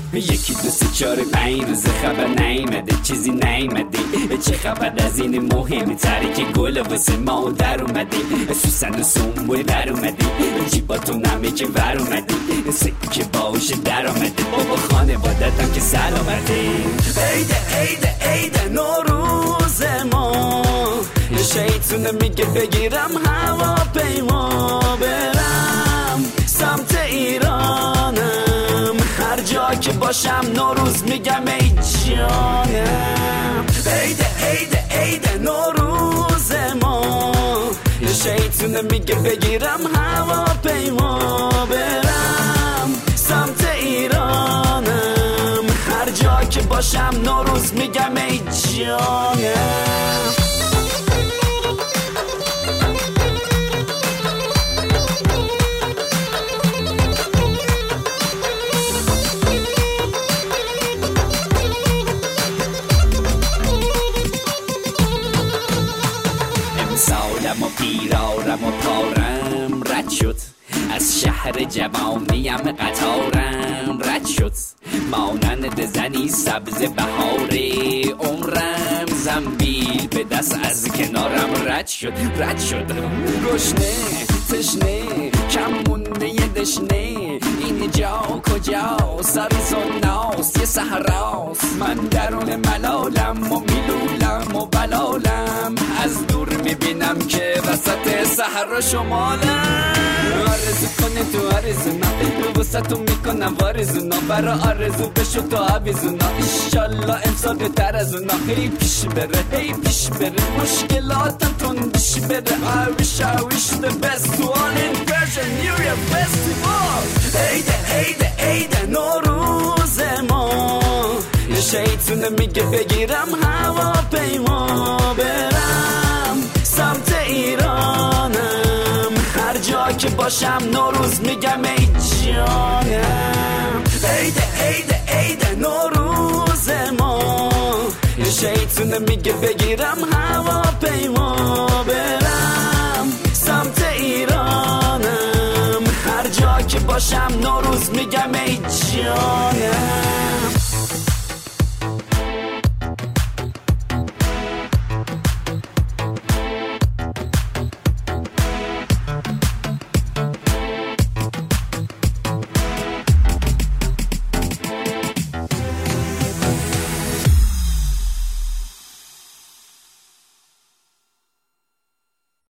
یکی دو سه چار پنج روز خبر نیمده چیزی نیمده چه خبر از این مهمی تری که گل واسه ما در اومده سوسن و سنبول در اومده جیباتون همه که ور اومده سکه باشه در آمده بابا خانوادتم که سلامته عیده عیده عیده نوروز ما شیطونه میگه بگیرم هواپیما برم سمت ایرانم هر جا که باشم نوروز میگم ای جانم عیده عیده عیده نوروز ما شیطونه میگه بگیرم هواپیما برم سمت ایرانم هر جا که باشم نوروز میگم ای جانم سالم و پیرارم و پارم رد شد از شهر جوانیم قطارم رد شد مانند زنی سبز بهار عمرم زنبیل به دست از کنارم رد شد گشنه تشنه کم مونده یه دشنه اینجا کجا سر سناس یه صحراست من درون ملالم و میلولم و بلالم از دور میبینم که وسط صحرا شمالم آرزو کنه تو آرزونا واسه میکنم وارزونا برا آرزو بشو تو آویزونا ایشالله امسال بهتر از اونا هی پیش بره مشکلاتم تندش بره I wish the best to all in Persian New Year Festival عیده نوروز ما شیطونه میگه بگیرم هواپیما برم سمت ایرانم هر جا که باشم نوروز میگم ای جانم عیده نوروز ما شیطونه میگه بگیرم هواپیما برم سمت ایرانم هر جا که باشم نوروز میگم ای جانم